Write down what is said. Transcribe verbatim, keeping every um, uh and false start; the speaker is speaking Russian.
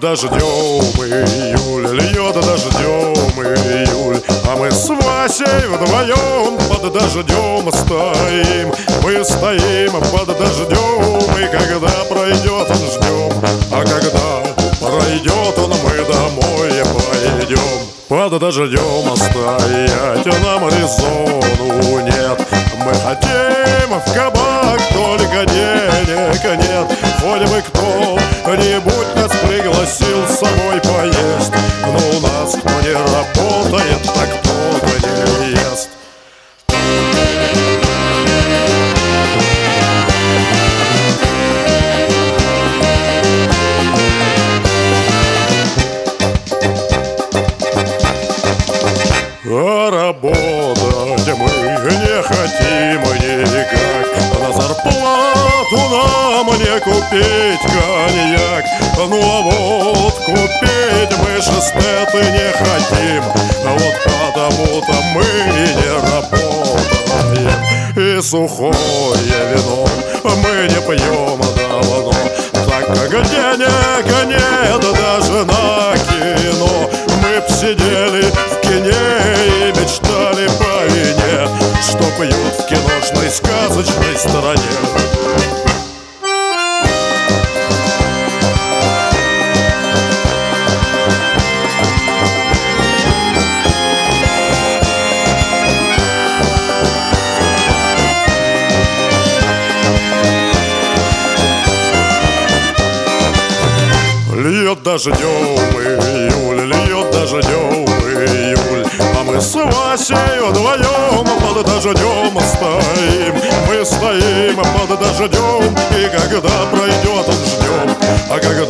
дождем июль, льет дождем июль, а мы с Васей вдвоем под дождем стоим. Мы стоим под дождем, и когда пройдет он, ждем. А когда пройдет он, мы домой пойдем. Под дождем стоять нам резону нет. Мы хотим в кабак, только денег нет. Хоть бы кто-нибудь нас пригласил с собой поесть, но у нас кто не работает, так кто-то не ест. А работать мы не хотим никак, на зарплату нам не купить коньяк. Ну а вот купить мы шестеты не хотим, вот потому-то мы не работаем. И сухое вино мы не пьем давно, так как денег нет даже на кино. Мы б сидели в кине и мечтали по вине, что пьют в киношной сказочной стороне. Льет дождем июль, льет дождем июль, а мы с Васей вдвоем под дождем стоим. Мы стоим под дождем, и когда пройдет он, ждем. А когда